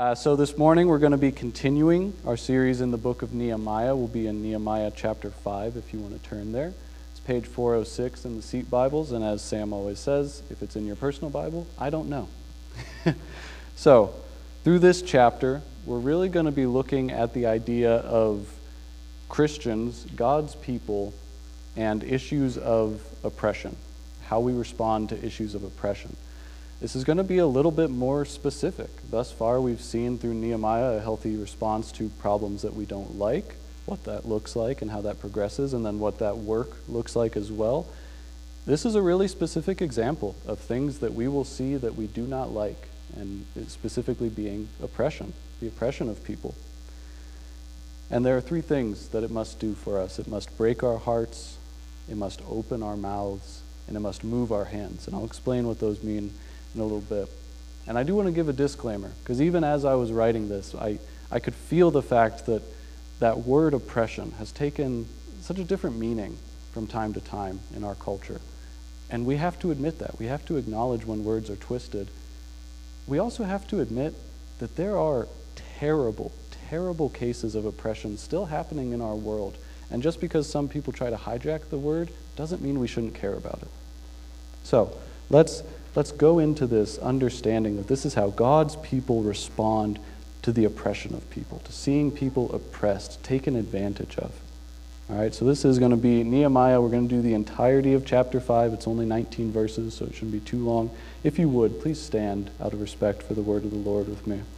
So this morning we're going to be continuing our series in the book of Nehemiah. We'll be in Nehemiah chapter 5 if you want to turn there. It's page 406 in the seat Bibles, and as Sam always says, if it's in your personal Bible, I don't know. So through this chapter, we're really going to be looking at the idea of Christians, God's people, and issues of oppression, how we respond to issues of oppression. This is going to be a little bit more specific. Thus far, we've seen through Nehemiah a healthy response to problems that we don't like, what that looks like and how that progresses, and then what that work looks like as well. This is a really specific example of things that we will see that we do not like, and specifically being oppression, the oppression of people. And there are three things that it must do for us. It must break our hearts, it must open our mouths, and it must move our hands. And I'll explain what those mean in a little bit. And I do want to give a disclaimer, because even as I was writing this, I could feel the fact that that word oppression has taken such a different meaning from time to time in our culture. And we have to admit that. We have to acknowledge when words are twisted. We also have to admit that there are terrible, terrible cases of oppression still happening in our world. And just because some people try to hijack the word doesn't mean we shouldn't care about it. So let's go into this understanding that this is how God's people respond to the oppression of people, to seeing people oppressed, taken advantage of. All right, so this is going to be Nehemiah. We're going to do the entirety of chapter 5. It's only 19 verses, so it shouldn't be too long. If you would, please stand out of respect for the word of the Lord with me.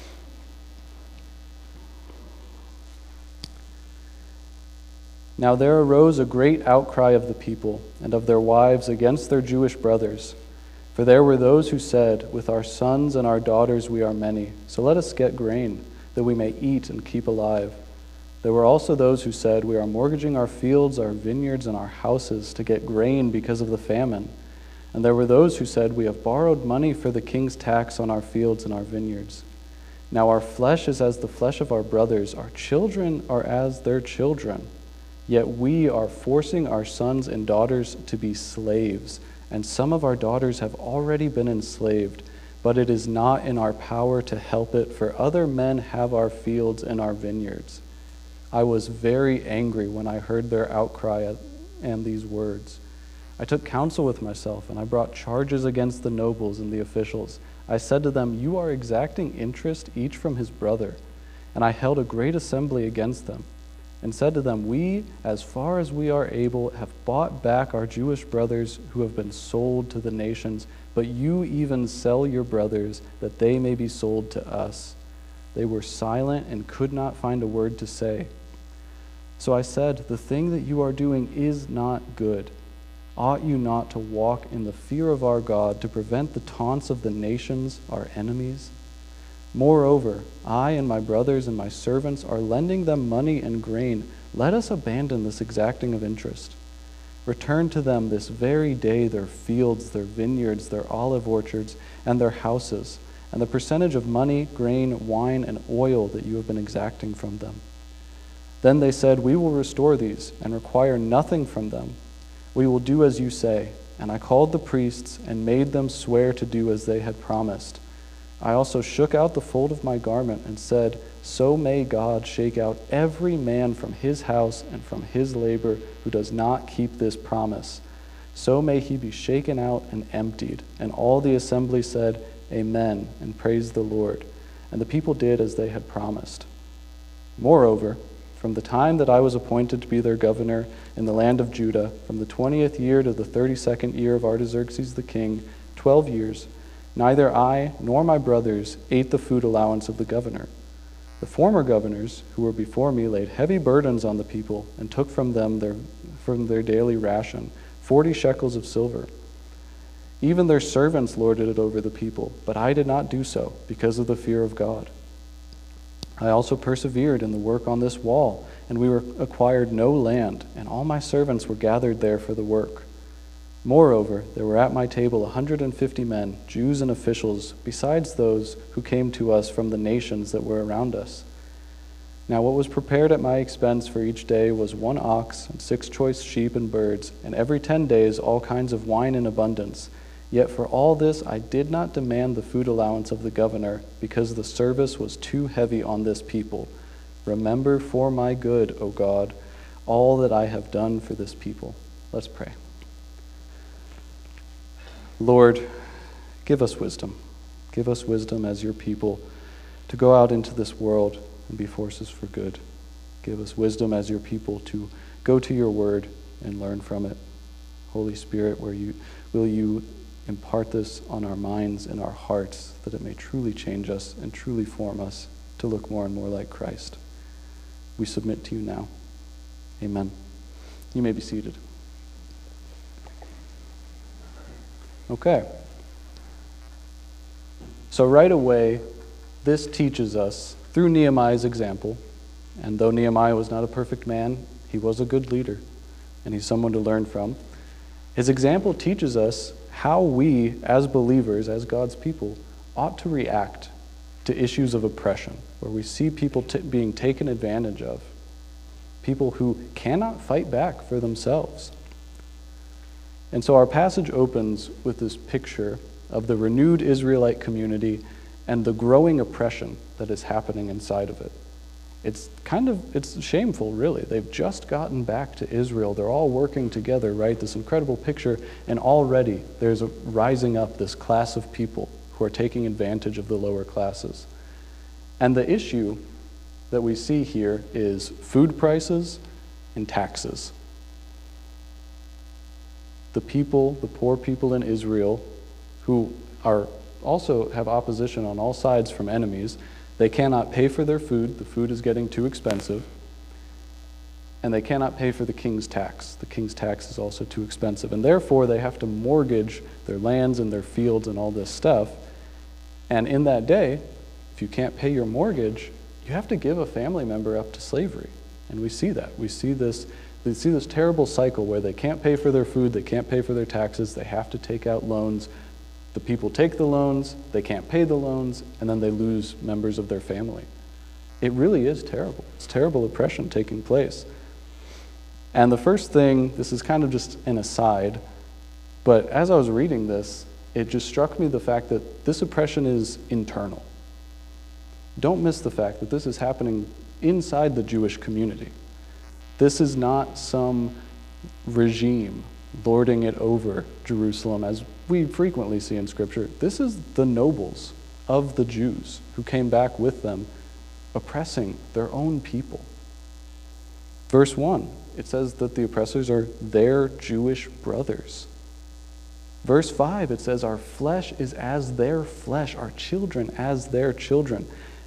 Now there arose a great outcry of the people and of their wives against their Jewish brothers. For there were those who said, with our sons and our daughters we are many, so let us get grain, that we may eat and keep alive. There were also those who said, we are mortgaging our fields, our vineyards, and our houses to get grain because of the famine. And there were those who said, we have borrowed money for the king's tax on our fields and our vineyards. Now our flesh is as the flesh of our brothers, our children are as their children. Yet we are forcing our sons and daughters to be slaves, and some of our daughters have already been enslaved, but it is not in our power to help it, for other men have our fields and our vineyards. I was very angry when I heard their outcry and these words. I took counsel with myself, and I brought charges against the nobles and the officials. I said to them, you are exacting interest each from his brother. And I held a great assembly against them, and said to them, we, as far as we are able, have bought back our Jewish brothers who have been sold to the nations, but you even sell your brothers that they may be sold to us. They were silent and could not find a word to say. So I said, the thing that you are doing is not good. Ought you not to walk in the fear of our God to prevent the taunts of the nations, our enemies? Moreover, I and my brothers and my servants are lending them money and grain. Let us abandon this exacting of interest. Return to them this very day their fields, their vineyards, their olive orchards, and their houses, and the percentage of money, grain, wine, and oil that you have been exacting from them. Then they said, we will restore these and require nothing from them. We will do as you say. And I called the priests and made them swear to do as they had promised. I also shook out the fold of my garment and said, so may God shake out every man from his house and from his labor who does not keep this promise. So may he be shaken out and emptied. And all the assembly said, Amen, and praised the Lord. And the people did as they had promised. Moreover, from the time that I was appointed to be their governor in the land of Judah, from the 20th year to the 32nd year of Artaxerxes the king, 12 years, neither I nor my brothers ate the food allowance of the governor. The former governors who were before me laid heavy burdens on the people and took from them their daily ration, 40 shekels of silver. Even their servants lorded it over the people, but I did not do so because of the fear of God. I also persevered in the work on this wall, and we acquired no land, and all my servants were gathered there for the work. Moreover, there were at my table 150 men, Jews and officials, besides those who came to us from the nations that were around us. Now what was prepared at my expense for each day was 1 ox and 6 choice sheep and birds, and every 10 days all kinds of wine in abundance. Yet for all this I did not demand the food allowance of the governor, because the service was too heavy on this people. Remember for my good, O God, all that I have done for this people." Let's pray. Lord, give us wisdom. Give us wisdom as your people to go out into this world and be forces for good. Give us wisdom as your people to go to your word and learn from it. Holy Spirit, will you impart this on our minds and our hearts, that it may truly change us and truly form us to look more and more like Christ. We submit to you now. Amen. You may be seated. Okay. So right away, this teaches us, through Nehemiah's example, and though Nehemiah was not a perfect man, he was a good leader, and he's someone to learn from. His example teaches us how we, as believers, as God's people, ought to react to issues of oppression, where we see people being taken advantage of, people who cannot fight back for themselves. And so our passage opens with this picture of the renewed Israelite community and the growing oppression that is happening inside of it. It's shameful, really. They've just gotten back to Israel. They're all working together, right? This incredible picture, and already there's rising up this class of people who are taking advantage of the lower classes. And the issue that we see here is food prices and taxes. The people, the poor people in Israel, who also have opposition on all sides from enemies, they cannot pay for their food. The food is getting too expensive. And they cannot pay for the king's tax. The king's tax is also too expensive. And therefore, they have to mortgage their lands and their fields and all this stuff. And in that day, if you can't pay your mortgage, you have to give a family member up to slavery. And we see that. We see this terrible cycle where they can't pay for their food, they can't pay for their taxes, they have to take out loans. The people take the loans, they can't pay the loans, and then they lose members of their family. It really is terrible. It's terrible oppression taking place. And the first thing, this is kind of just an aside, but as I was reading this, it just struck me the fact that this oppression is internal. Don't miss the fact that this is happening inside the Jewish community. This is not some regime lording it over Jerusalem, as we frequently see in Scripture. This is the nobles of the Jews who came back with them, oppressing their own people. Verse 1, it says that the oppressors are their Jewish brothers. Verse 5, it says, our flesh is as their flesh, our children as their children.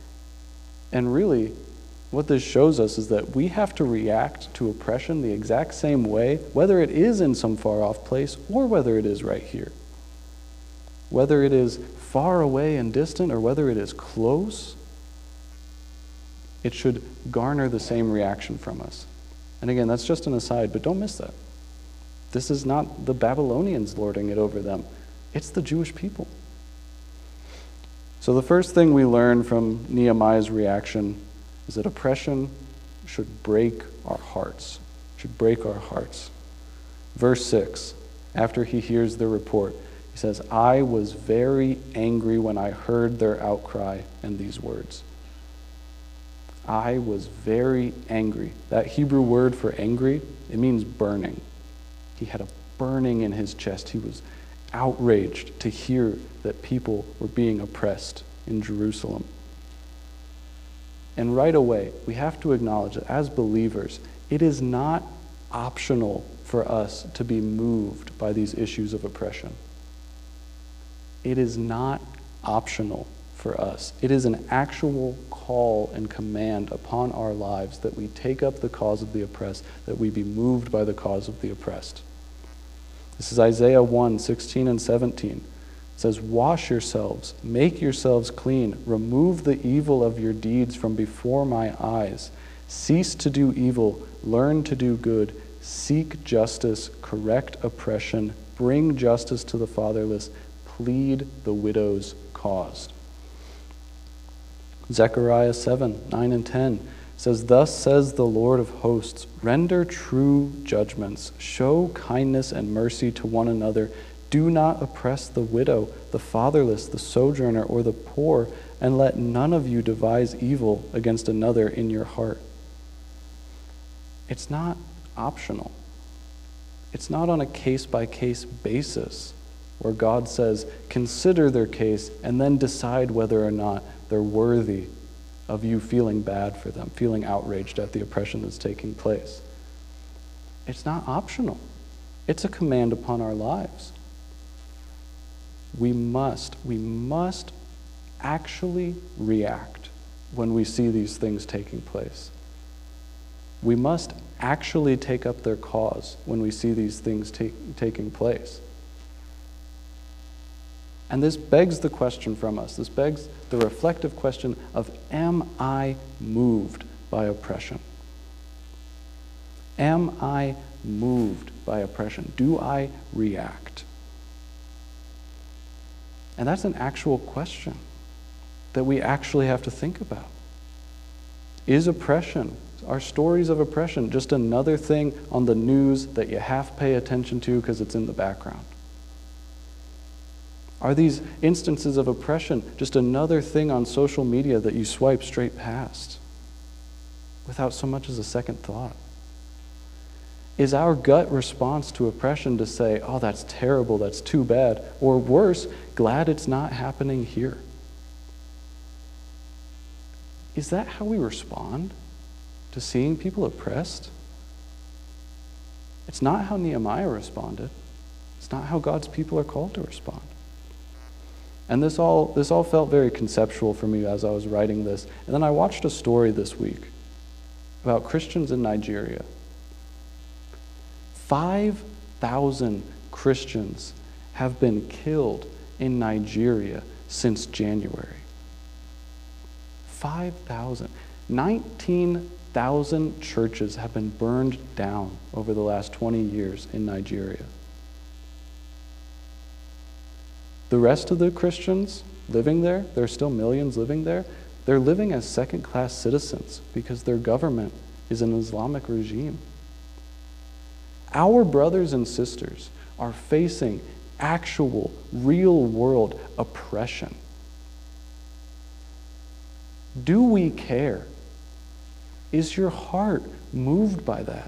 And really, what this shows us is that we have to react to oppression the exact same way, whether it is in some far-off place or whether it is right here. Whether it is far away and distant or whether it is close, it should garner the same reaction from us. And again, that's just an aside, but don't miss that. This is not the Babylonians lording it over them. It's the Jewish people. So the first thing we learn from Nehemiah's reaction is that oppression should break our hearts. Should break our hearts. Verse 6, after he hears the report, he says, I was very angry when I heard their outcry and these words. I was very angry. That Hebrew word for angry, it means burning. He had a burning in his chest. He was outraged to hear that people were being oppressed in Jerusalem. And right away, we have to acknowledge that as believers, it is not optional for us to be moved by these issues of oppression. It is not optional for us. It is an actual call and command upon our lives that we take up the cause of the oppressed, that we be moved by the cause of the oppressed. This is Isaiah 1, 16 and 17. It says, wash yourselves, make yourselves clean, remove the evil of your deeds from before my eyes. Cease to do evil, learn to do good, seek justice, correct oppression, bring justice to the fatherless, plead the widow's cause. Zechariah 7, 9 and 10 says, thus says the Lord of hosts, render true judgments, show kindness and mercy to one another, Do not oppress the widow, the fatherless, the sojourner, or the poor, and let none of you devise evil against another in your heart. It's not optional. It's not on a case-by-case basis where God says, consider their case and then decide whether or not they're worthy of you feeling bad for them, feeling outraged at the oppression that's taking place. It's not optional. It's a command upon our lives. We must actually react when we see these things taking place. We must actually take up their cause when we see these things taking place. And this begs the question from us. This begs the reflective question of, am I moved by oppression? Am I moved by oppression? Do I react? And that's an actual question that we actually have to think about. Is oppression, are stories of oppression, just another thing on the news that you have to pay attention to because it's in the background? Are these instances of oppression just another thing on social media that you swipe straight past without so much as a second thought? Is our gut response to oppression to say, oh, that's terrible, that's too bad, or worse, glad it's not happening here? Is that how we respond to seeing people oppressed? It's not how Nehemiah responded. It's not how God's people are called to respond. And this all felt very conceptual for me as I was writing this. And then I watched a story this week about Christians in Nigeria. 5,000 Christians have been killed in Nigeria since January. 5,000. 19,000 churches have been burned down over the last 20 years in Nigeria. The rest of the Christians living there, there are still millions living there, they're living as second-class citizens because their government is an Islamic regime. Our brothers and sisters are facing actual, real-world oppression. Do we care? Is your heart moved by that?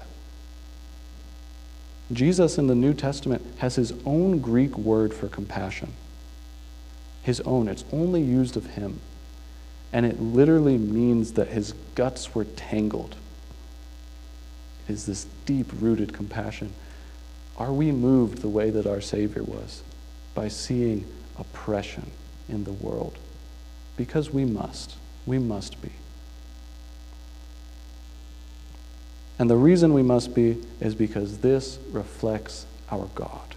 Jesus in the New Testament has his own Greek word for compassion. His own. It's only used of him. And it literally means that his guts were tangled. It is this deep-rooted compassion. Are we moved the way that our Savior was? By seeing oppression in the world? Because we must. We must be. And the reason we must be is because this reflects our God.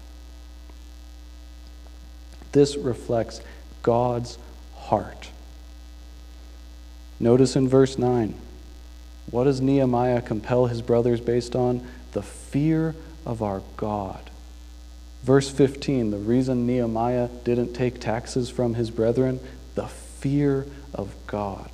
This reflects God's heart. Notice in verse 9, what does Nehemiah compel his brothers based on? The fear of our God. Verse 15, the reason Nehemiah didn't take taxes from his brethren, the fear of God.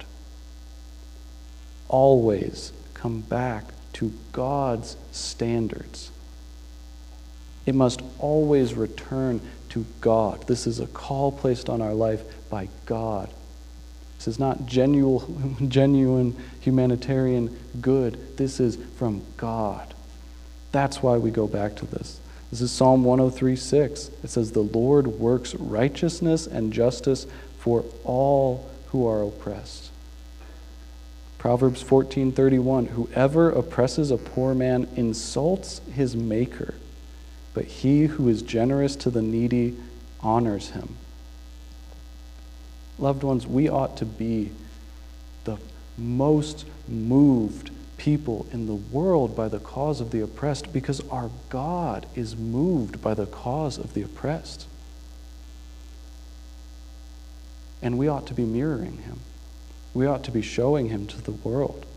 Always come back to God's standards. It must always return to God. This is a call placed on our life by God. This is not genuine humanitarian good. This is from God. That's why we go back to this. This is Psalm 103:6. It says, "The Lord works righteousness and justice for all who are oppressed." Proverbs 14:31, "Whoever oppresses a poor man insults his maker, but he who is generous to the needy honors him." Loved ones, we ought to be the most moved people in the world by the cause of the oppressed because our God is moved by the cause of the oppressed. And we ought to be mirroring him. We ought to be showing him to the world.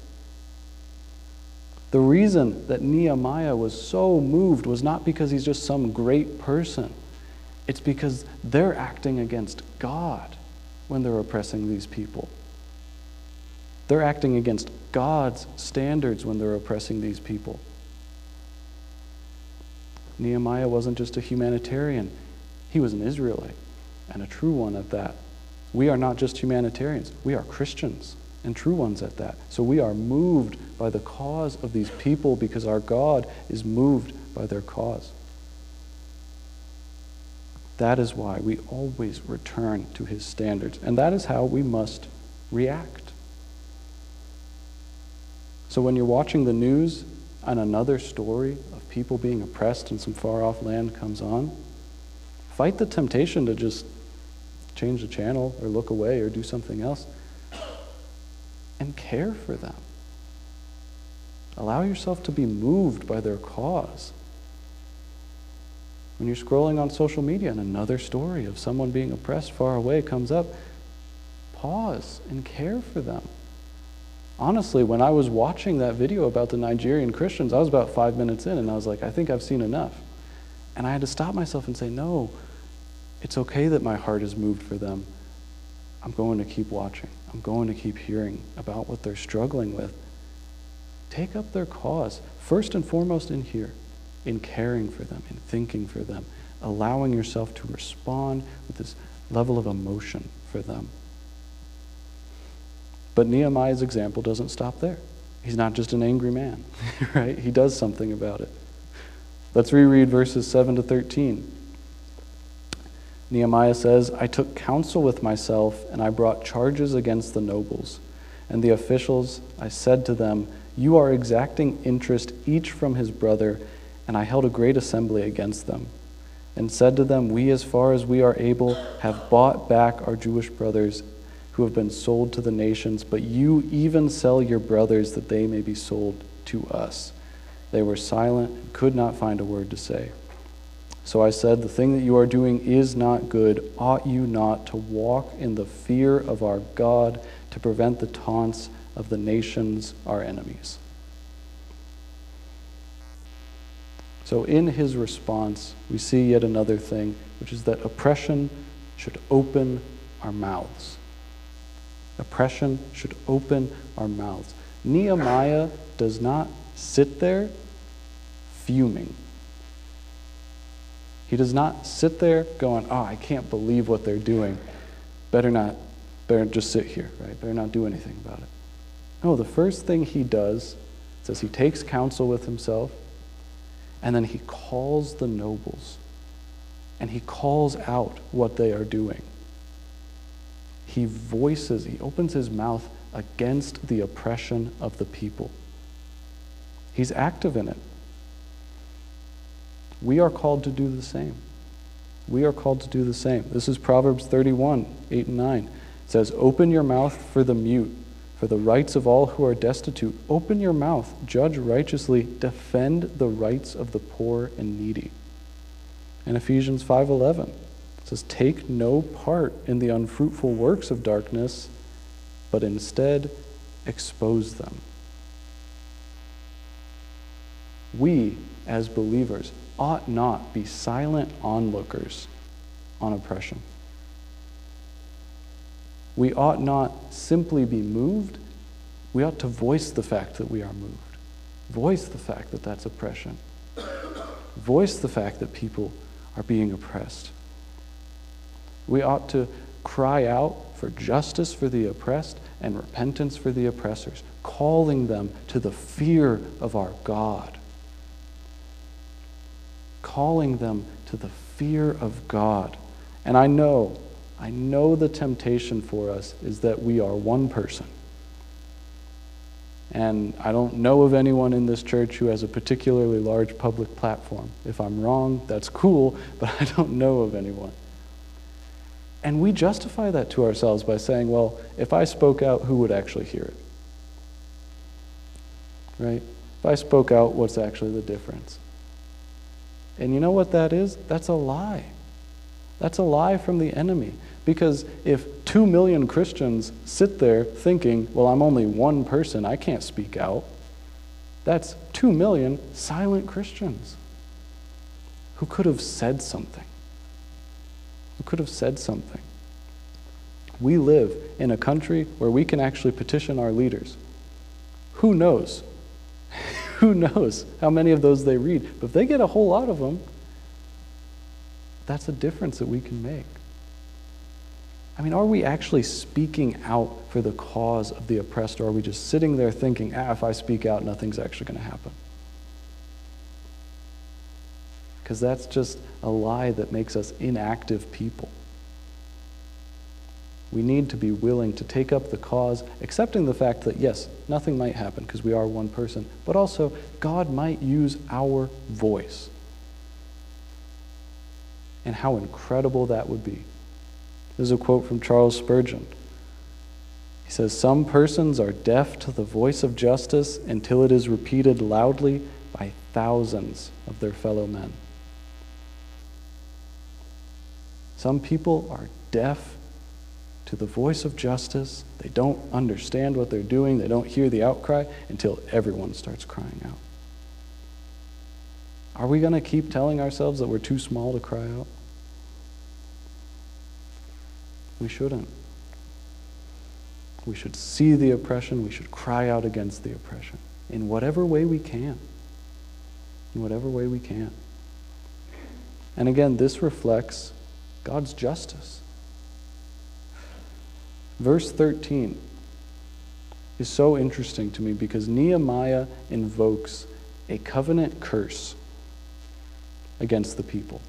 The reason that Nehemiah was so moved was not because he's just some great person. It's because they're acting against God when they're oppressing these people. They're acting against God's standards when they're oppressing these people. Nehemiah wasn't just a humanitarian. He was an Israelite, and a true one at that. We are not just humanitarians. We are Christians, and true ones at that. So we are moved by the cause of these people because our God is moved by their cause. That is why we always return to his standards, and that is how we must react. So when you're watching the news and another story of people being oppressed in some far-off land comes on, fight the temptation to just change the channel or look away or do something else, and care for them. Allow yourself to be moved by their cause. When you're scrolling on social media and another story of someone being oppressed far away comes up, pause and care for them. Honestly, when I was watching that video about the Nigerian Christians, I was about 5 minutes in and I was like, I think I've seen enough. And I had to stop myself and say, no, it's okay that my heart is moved for them. I'm going to keep watching. I'm going to keep hearing about what they're struggling with. Take up their cause, first and foremost in here, in caring for them, in thinking for them, allowing yourself to respond with this level of emotion for them. But Nehemiah's example doesn't stop there. He's not just an angry man, right? He does something about it. Let's reread verses 7 to 13. Nehemiah says, I took counsel with myself, and I brought charges against the nobles. And the officials, I said to them, you are exacting interest each from his brother, and I held a great assembly against them, and said to them, we, as far as we are able, have bought back our Jewish brothers who have been sold to the nations, but you even sell your brothers that they may be sold to us. They were silent and could not find a word to say. So I said, the thing that you are doing is not good. Ought you not to walk in the fear of our God to prevent the taunts of the nations, our enemies? So in his response, we see yet another thing, which is that oppression should open our mouths. Oppression should open our mouths. Nehemiah does not sit there fuming. He does not sit there going, oh, I can't believe what they're doing. Better just sit here, right? Better not do anything about it. No, the first thing he does is he takes counsel with himself, and then he calls the nobles, and he calls out what they are doing. He opens his mouth against the oppression of the people. He's active in it. We are called to do the same. We are called to do the same. This is Proverbs 31, 8 and 9. It says, open your mouth for the mute, for the rights of all who are destitute. Open your mouth, judge righteously, defend the rights of the poor and needy. And Ephesians 5:11 says, take no part in the unfruitful works of darkness, but instead expose them. We, as believers, ought not be silent onlookers on oppression. We ought not simply be moved. We ought to voice the fact that we are moved. Voice the fact that that's oppression. Voice the fact that people are being oppressed. We ought to cry out for justice for the oppressed and repentance for the oppressors, calling them to the fear of our God. Calling them to the fear of God. And I know the temptation for us is that we are one person. And I don't know of anyone in this church who has a particularly large public platform. If I'm wrong, that's cool, but I don't know of anyone. And we justify that to ourselves by saying, well, if I spoke out, who would actually hear it? Right? If I spoke out, what's actually the difference? And you know what that is? That's a lie. That's a lie from the enemy. Because if 2 million Christians sit there thinking, well, I'm only one person, I can't speak out, that's 2 million silent Christians who could have said something. Who could have said something. We live in a country where we can actually petition our leaders. Who knows? Who knows how many of those they read? But if they get a whole lot of them, that's a difference that we can make. I mean, are we actually speaking out for the cause of the oppressed, or are we just sitting there thinking, if I speak out, nothing's actually going to happen? Because that's just a lie that makes us inactive people. We need to be willing to take up the cause, accepting the fact that, yes, nothing might happen because we are one person, but also God might use our voice. And how incredible that would be. This is a quote from Charles Spurgeon. He says, "Some persons are deaf to the voice of justice until it is repeated loudly by thousands of their fellow men." Some people are deaf to the voice of justice. They don't understand what they're doing. They don't hear the outcry until everyone starts crying out. Are we going to keep telling ourselves that we're too small to cry out? We shouldn't. We should see the oppression. We should cry out against the oppression in whatever way we can. In whatever way we can. And again, this reflects God's justice. Verse 13 is so interesting to me because Nehemiah invokes a covenant curse against the people.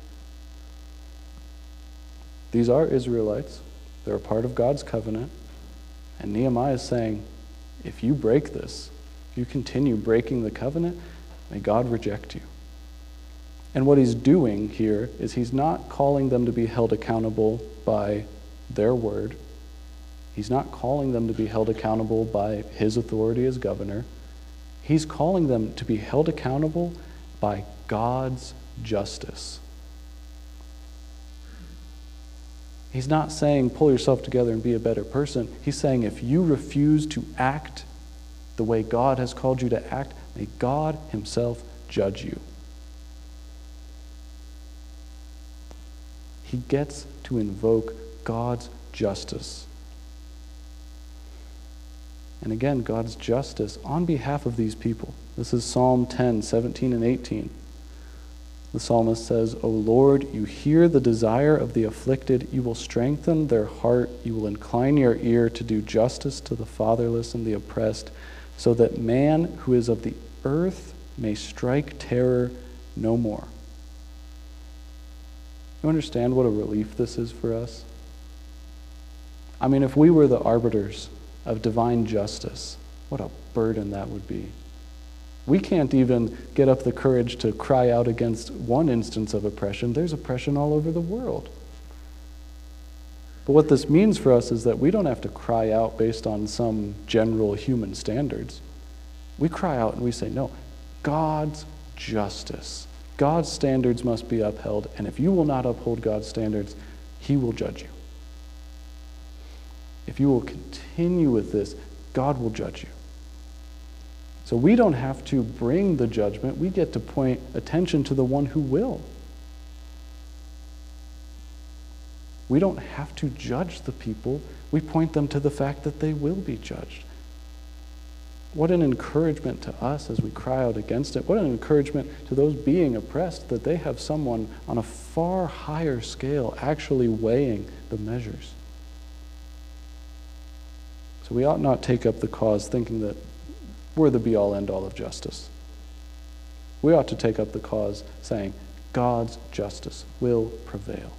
These are Israelites. They're a part of God's covenant. And Nehemiah is saying, if you break this, if you continue breaking the covenant, may God reject you. And what he's doing here is he's not calling them to be held accountable by their word. He's not calling them to be held accountable by his authority as governor. He's calling them to be held accountable by God's justice. He's not saying, pull yourself together and be a better person. He's saying, if you refuse to act the way God has called you to act, may God himself judge you. He gets to invoke God's justice. And again, God's justice on behalf of these people. This is Psalm 10, 17 and 18. The psalmist says, "O Lord, you hear the desire of the afflicted. You will strengthen their heart. You will incline your ear to do justice to the fatherless and the oppressed, so that man who is of the earth may strike terror no more." You understand what a relief this is for us? I mean, if we were the arbiters of divine justice, what a burden that would be. We can't even get up the courage to cry out against one instance of oppression. There's oppression all over the world. But what this means for us is that we don't have to cry out based on some general human standards. We cry out and we say, no, God's justice. God's standards must be upheld, and if you will not uphold God's standards, he will judge you. If you will continue with this, God will judge you. So we don't have to bring the judgment. We get to point attention to the one who will. We don't have to judge the people. We point them to the fact that they will be judged. What an encouragement to us as we cry out against it. What an encouragement to those being oppressed that they have someone on a far higher scale actually weighing the measures. So we ought not take up the cause thinking that we're the be-all, end-all of justice. We ought to take up the cause saying, God's justice will prevail.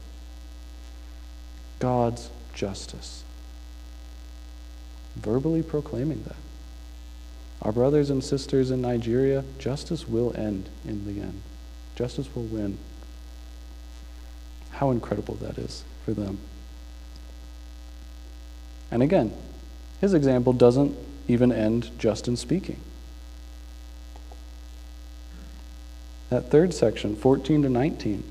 God's justice. Verbally proclaiming that. Our brothers and sisters in Nigeria, justice will end in the end. Justice will win. How incredible that is for them. And again, his example doesn't even end just in speaking. That third section, 14 to 19.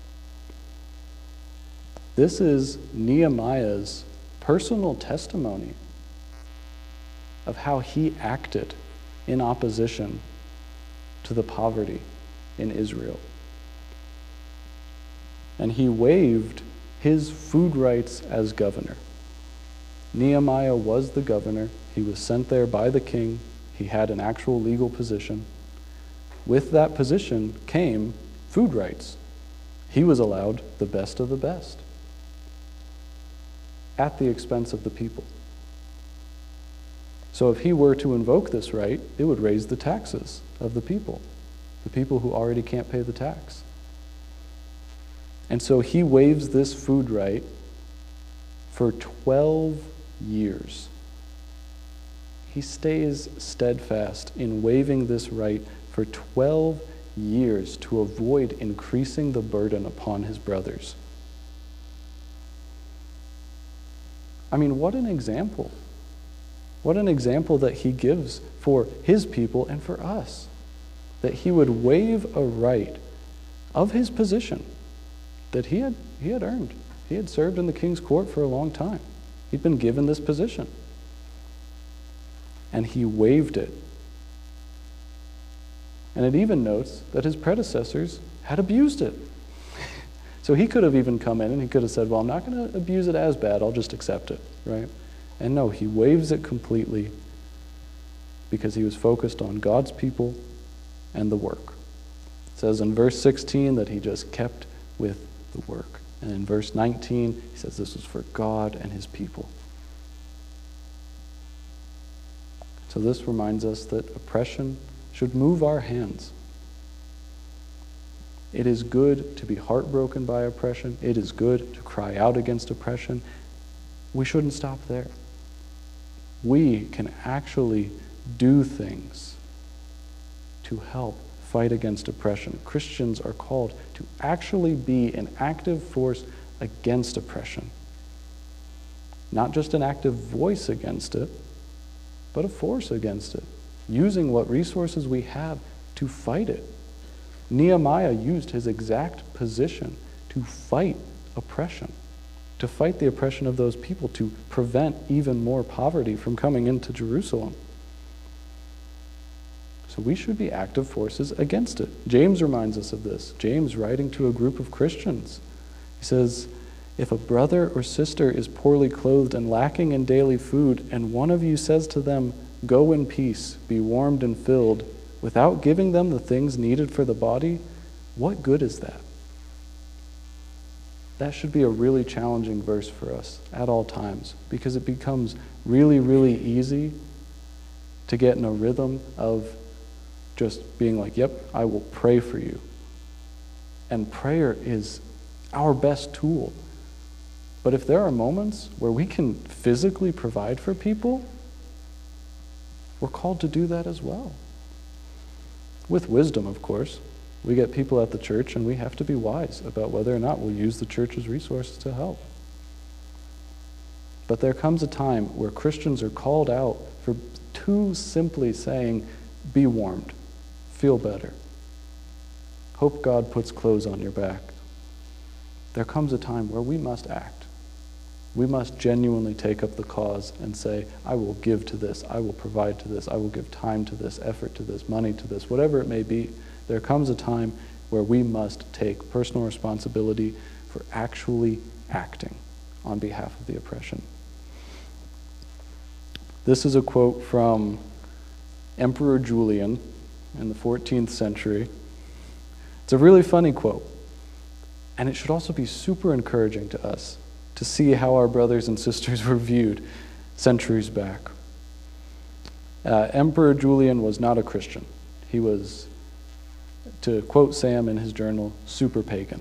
This is Nehemiah's personal testimony of how he acted in opposition to the poverty in Israel. And he waived his food rights as governor. Nehemiah was the governor. He was sent there by the king. He had an actual legal position. With that position came food rights. He was allowed the best of the best at the expense of the people. So if he were to invoke this right, it would raise the taxes of the people who already can't pay the tax. And so he waives this food right for 12 years. He stays steadfast in waiving this right for 12 years to avoid increasing the burden upon his brothers. I mean, what an example. What an example that he gives for his people and for us. That he would waive a right of his position that he had earned. He had served in the king's court for a long time. He'd been given this position. And he waived it. And it even notes that his predecessors had abused it. So he could have even come in and he could have said, well, I'm not going to abuse it as bad, I'll just accept it, right? And no, he waives it completely because he was focused on God's people and the work. It says in verse 16 that he just kept with the work. And in verse 19, he says this was for God and his people. So this reminds us that oppression should move our hands. It is good to be heartbroken by oppression. It is good to cry out against oppression. We shouldn't stop there. We can actually do things to help fight against oppression. Christians are called to actually be an active force against oppression. Not just an active voice against it, but a force against it, using what resources we have to fight it. Nehemiah used his exact position to fight oppression, to fight the oppression of those people, to prevent even more poverty from coming into Jerusalem. So we should be active forces against it. James reminds us of this. James, writing to a group of Christians, he says, if a brother or sister is poorly clothed and lacking in daily food, and one of you says to them, go in peace, be warmed and filled, without giving them the things needed for the body, what good is that? That should be a really challenging verse for us at all times, because it becomes really, really easy to get in a rhythm of just being like, yep, I will pray for you. And prayer is our best tool. But if there are moments where we can physically provide for people, we're called to do that as well. With wisdom, of course. We get people at the church and we have to be wise about whether or not we'll use the church's resources to help. But there comes a time where Christians are called out for too simply saying, be warmed, feel better, hope God puts clothes on your back. There comes a time where we must act. We must genuinely take up the cause and say, I will give to this, I will provide to this, I will give time to this, effort to this, money to this, whatever it may be. There comes a time where we must take personal responsibility for actually acting on behalf of the oppression. This is a quote from Emperor Julian in the 14th century. It's a really funny quote, and it should also be super encouraging to us to see how our brothers and sisters were viewed centuries back. Emperor Julian was not a Christian. He was, to quote Sam in his journal, super pagan.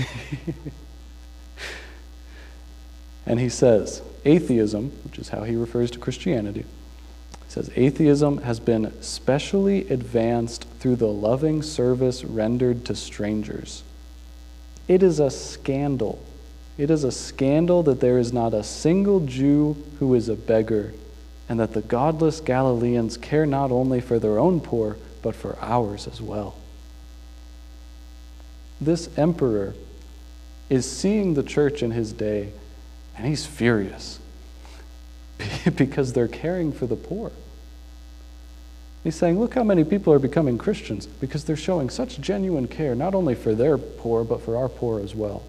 And he says, atheism, which is how he refers to Christianity, says, atheism has been specially advanced through the loving service rendered to strangers. It is a scandal. It is a scandal that there is not a single Jew who is a beggar, and that the godless Galileans care not only for their own poor, but for ours as well. This emperor is seeing the church in his day, and he's furious because they're caring for the poor. He's saying, look how many people are becoming Christians because they're showing such genuine care, not only for their poor, but for our poor as well.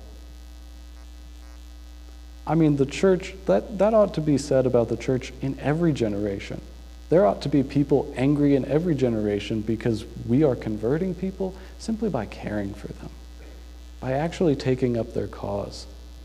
I mean, the church, that ought to be said about the church in every generation. There ought to be people angry in every generation because we are converting people simply by caring for them. by actually taking up their cause.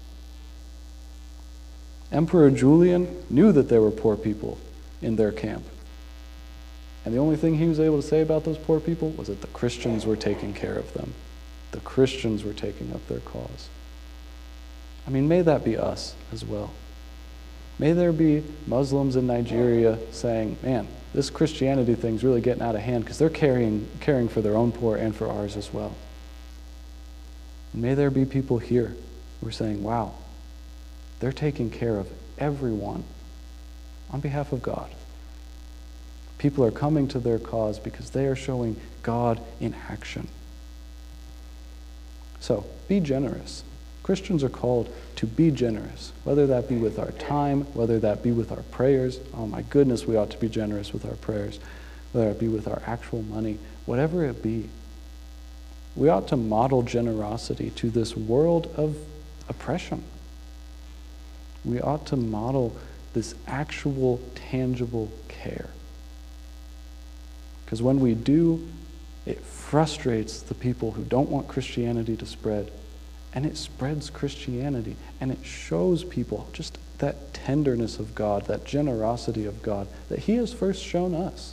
Emperor Julian knew that there were poor people in their camp. And the only thing he was able to say about those poor people was that the Christians were taking care of them. The Christians were taking up their cause. I mean, may that be us as well. May there be Muslims in Nigeria saying, man, this Christianity thing's really getting out of hand because they're caring for their own poor and for ours as well. And may there be people here who are saying, wow, they're taking care of everyone on behalf of God. People are coming to their cause because they are showing God in action. So, be generous. Christians are called to be generous, whether that be with our time, whether that be with our prayers. Oh my goodness, we ought to be generous with our prayers. Whether it be with our actual money, whatever it be. We ought to model generosity to this world of oppression. We ought to model this actual, tangible care. Because when we do, it frustrates the people who don't want Christianity to spread. And it spreads Christianity. And it shows people just that tenderness of God, that generosity of God that He has first shown us.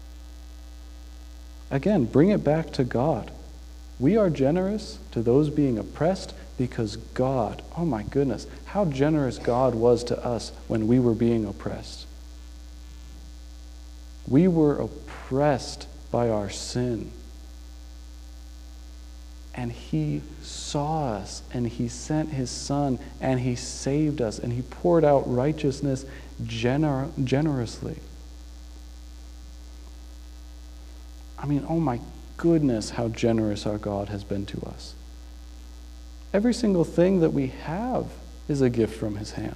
Again, bring it back to God. We are generous to those being oppressed because God, oh my goodness, how generous God was to us when we were being oppressed. We were oppressed by our sin. And He saw us, and He sent His Son, and He saved us, and He poured out righteousness generously. I mean, oh my goodness, how generous our God has been to us. Every single thing that we have is a gift from His hand.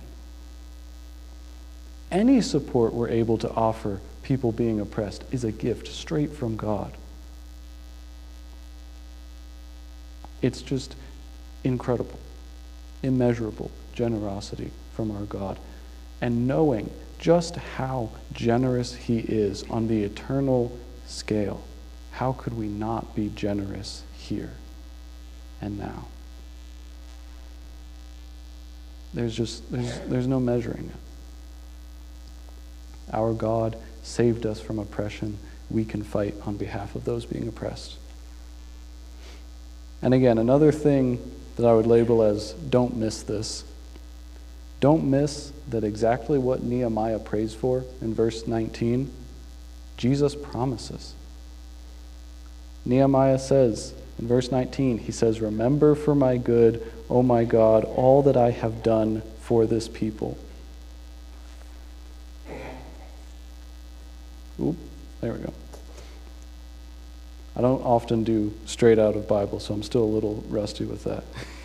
Any support we're able to offer people being oppressed is a gift straight from God. It's just incredible, immeasurable generosity from our God. And knowing just how generous He is on the eternal scale, how could we not be generous here and now? There's no measuring it. Our God saved us from oppression. We can fight on behalf of those being oppressed. And again, another thing that I would label as don't miss this. Don't miss that exactly what Nehemiah prays for in verse 19, Jesus promises. Nehemiah says in verse 19, he says, "Remember for my good, O my God, all that I have done for this people." Oop, there we go. I don't often do straight out of Bible, so I'm still a little rusty with that.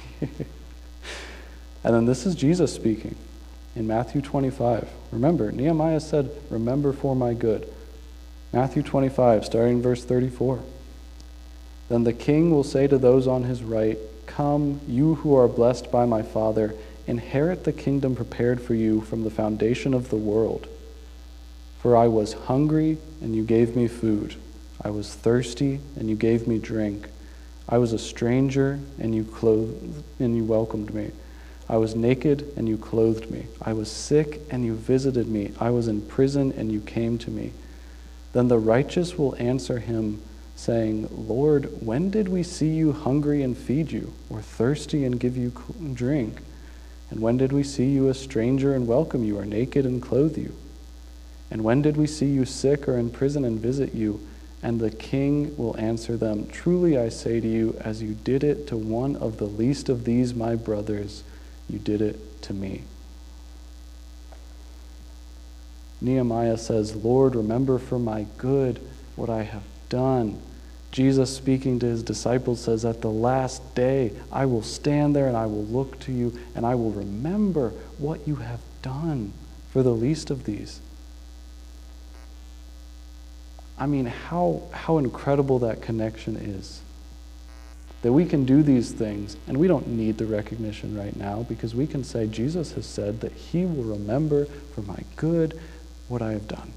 And then this is Jesus speaking in Matthew 25. Remember, Nehemiah said, "Remember for my good." Matthew 25, starting in verse 34. "Then the king will say to those on his right, 'Come, you who are blessed by my Father, inherit the kingdom prepared for you from the foundation of the world. For I was hungry, and you gave me food. I was thirsty, and you gave me drink. I was a stranger, and you welcomed me. I was naked, and you clothed me. I was sick, and you visited me. I was in prison, and you came to me.' Then the righteous will answer him, saying, 'Lord, when did we see you hungry and feed you, or thirsty and give you drink? And when did we see you a stranger and welcome you, or naked and clothe you? And when did we see you sick or in prison and visit you?' And the king will answer them, 'Truly I say to you, as you did it to one of the least of these my brothers, you did it to me.'" Nehemiah says, "Lord, remember for my good what I have done." Jesus, speaking to his disciples, says, "At the last day, I will stand there and I will look to you and I will remember what you have done for the least of these." I mean, how incredible that connection is. That we can do these things, and we don't need the recognition right now, because we can say, Jesus has said that He will remember for my good what I have done.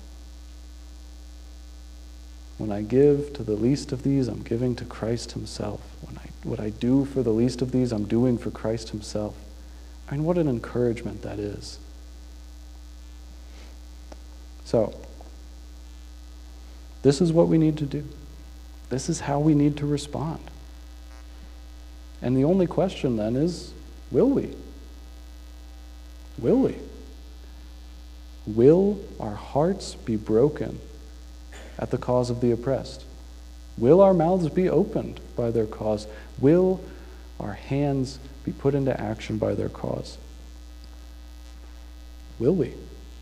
When I give to the least of these, I'm giving to Christ Himself. When I what I do for the least of these, I'm doing for Christ himself. I mean, what an encouragement that is. So, this is what we need to do. This is how we need to respond. And the only question then is, will we? Will we? Will our hearts be broken at the cause of the oppressed? Will our mouths be opened by their cause? Will our hands be put into action by their cause? Will we?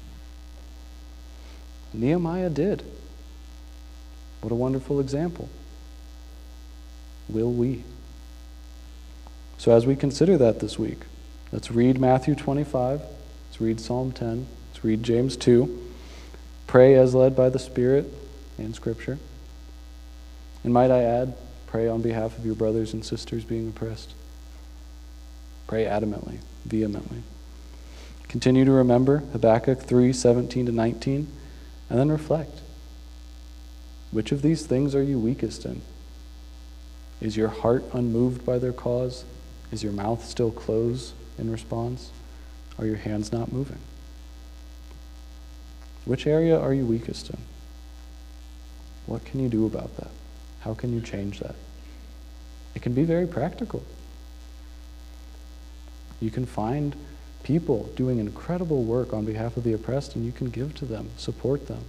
Nehemiah did. What a wonderful example. Will we? So as we consider that this week, let's read Matthew 25, let's read Psalm 10, let's read James 2, pray as led by the Spirit and Scripture. And might I add, pray on behalf of your brothers and sisters being oppressed. Pray adamantly, vehemently. Continue to remember Habakkuk 3:17-19, and then reflect. Which of these things are you weakest in? Is your heart unmoved by their cause? Is your mouth still closed in response? Are your hands not moving? Which area are you weakest in? What can you do about that? How can you change that? It can be very practical. You can find people doing incredible work on behalf of the oppressed, and you can give to them, support them.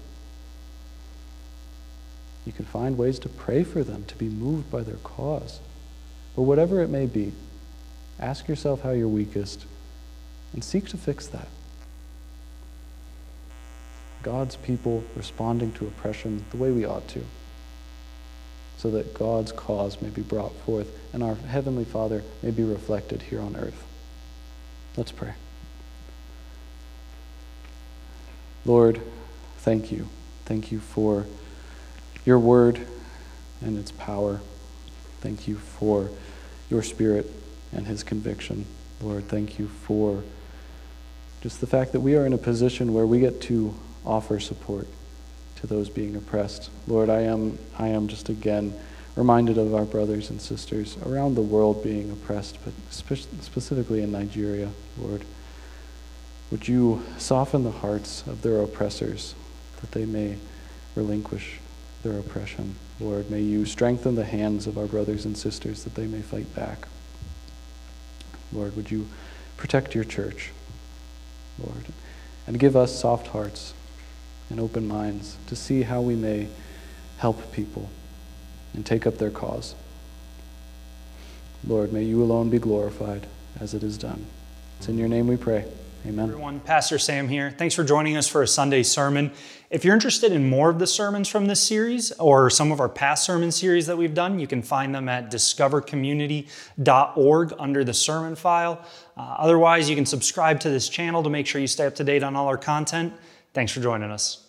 You can find ways to pray for them, to be moved by their cause. But whatever it may be, ask yourself how you're weakest and seek to fix that. God's people responding to oppression the way we ought to, so that God's cause may be brought forth and our Heavenly Father may be reflected here on earth. Let's pray. Lord, thank you. Thank you for your word and its power. Thank you for your Spirit and his conviction. Lord, thank you for just the fact that we are in a position where we get to offer support to those being oppressed. Lord, I am just again reminded of our brothers and sisters around the world being oppressed, but specifically in Nigeria, Lord. Would you soften the hearts of their oppressors that they may relinquish their oppression? Lord, may you strengthen the hands of our brothers and sisters that they may fight back. Lord, would you protect your church, Lord, and give us soft hearts and open minds to see how we may help people and take up their cause. Lord, may you alone be glorified as it is done. It's in your name we pray. Amen. Everyone, Pastor Sam here. Thanks for joining us for a Sunday sermon. If you're interested in more of the sermons from this series or some of our past sermon series that we've done, you can find them at discovercommunity.org under the sermon file. Otherwise, you can subscribe to this channel to make sure you stay up to date on all our content. Thanks for joining us.